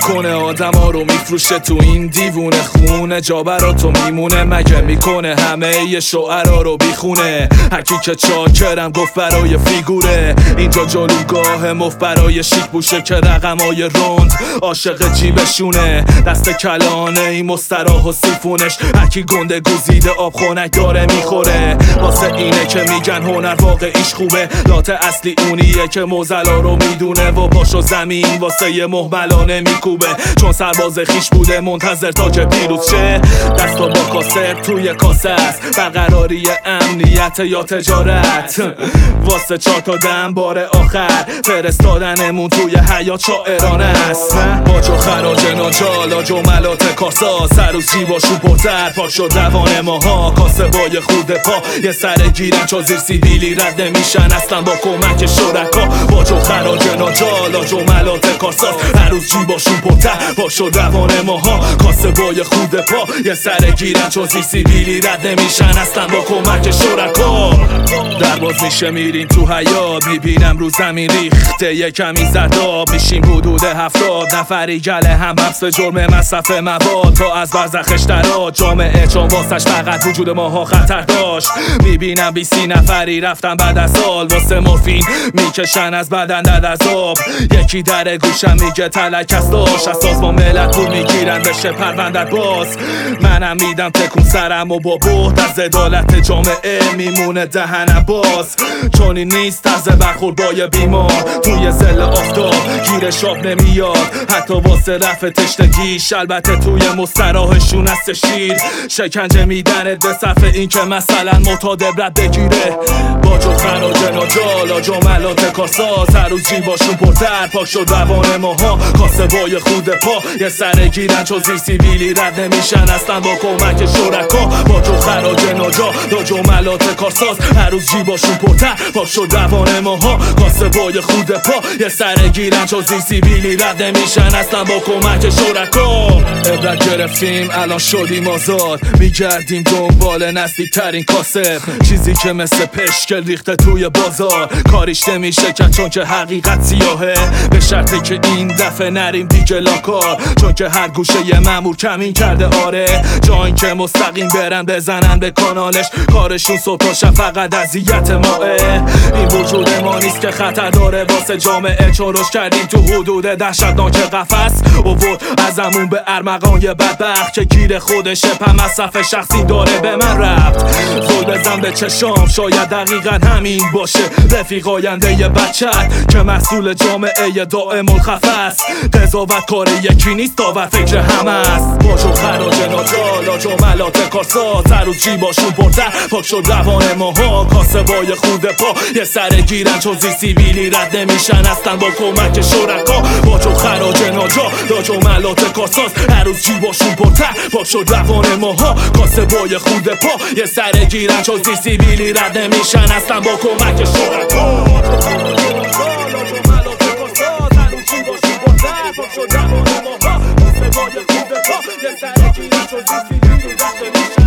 میکنه آدما رو میفروشه تو این دیوونه خونه، جا براتو میمونه مگه میکنه همه شعرا رو بیخونه. هرکی که چاکرم گفت برای فیگوره، اینجا جلوگاه مفت برای شیک بوشه که رقمای روند عاشق جیبشونه. دست کلانه این مستراح و سیفونش، هرکی گنده گوزیده آب خونک داره میخوره. واسه اینه که میگن هنر واقعیش خوبه، لات اصلی اونیه که موزلا رو میدونه و پاشو زمین واسه یه مهملانه میکوبه. چون سرباز خیش بوده منتظر تا که پیروز شه، دستا با کاسه توی کاسه است، برقراری امنیت یا تجارت. واسه 4 تا دم بار آخر فرستادنمون توی حیات شاعرانه است. باج و خراج ناجالا جملات کارساز، سر روز جیباشون پرتر پاک شد روان ماها. کاسه بای خود پا یه سر گیرن چون زیر سیبیلی رد نمیشن اصلا با کمک شرکا. باج و خراج ناجالا جملات کارساز، هر روز جیباشون پرتر پاک شد روان ماها. کاسه بای خود پا یه سر گیرن چون زیر سیبیلی رد نمیشن اصلا با کمک شرکا. در باز میشه میریم تو حیات، میبینم رو زمین ریخته یه کمی زرداب. میشیم حدود 70 نفری گله هم بحث به جرم مصرف مواد تا از برزخش درات. جامعه چون واسش فقط وجود ماها خطر داشت، میبینم 20 نفری رفتن بعد از سال واسه مورفین میکشن از بدن در عذاب. یکی در گوشم میگه تلک است داشت، از سازمان ملل پول میگیرن بشه پروندت باز. منم میدم تکون سرم و با بهت از عدالت جامعه میمونه دهنم باز. چون این نیست طرز برخورد با یه بیمار توی ظل آفتاب گیرش آب نمیاد، حتی واسه رفع تشنگیش. البته توی مستراحشون است شیر شکنجه میدنت به صرف این که مثلا معتاد عبرت بگیره. باج و خراج ناجالا جملات کارساز، هر روز جیباشون پرتر پاک شد روان ماها. کاسه بای خود پا یه سر گیرن چون زیر سیبیلی رد نمیشن اصلا با کمک شرکا. باج و خراج ناجالا جملات کارساز، هر روز جیباشون پرتر پاک شد روان ماها. کاسه بای خود پا یه سر گیرن چون زیر سیبیلی رد نمیشن اصلا با کمک شرکا. عبرت گرفتیم الان شدیم آزاد، میگردیم دنبال نزدیک ترین کاسب، چیزی که مثل پشکل ریخته توی بازار. کاریش نمیشه کرد چون که حقیقت سیاهه، به شرطی که این دفعه نریم دیگه لاکار. چون که هر گوشه یه مامور کمین کرده آره، جا این که مستقیم برن بزنن به کانالش. کارشون صبح تا شب فقط اذیت ماه. این وجود ما نیست که خطر داره واسه جامعه، چون روش کردیم تو حدود دهشتناک قفس. اوورد ازمون به ارمغان یه بدبخت که گیر خودشه پا مصرف شخصی داره به من ربط. زل بزن به چشام شاید دقیقا همین باشه، رفیق آینده یه بچت که محصول جامعه دائم الخفست. قضاوت کار یکی نیست داور فکر همه است. باج و خراج ناجالا جملات کارساز، هر روز جیباشون پرتر پاک شد روان ماها. کاسه بای خود پا یه سر گیرن چون زیر سیبیلی رد نمیشن اصلا با کمک شرکا. باج و خراج ناجالا جملات کارساز، هر روز جیباشون پرتر پاک شد روان ماها. کاسه بای خود پا یه سر گیرن چون زیر سیبیلی رد نمیشن اصلا با کمک شرکا. Shut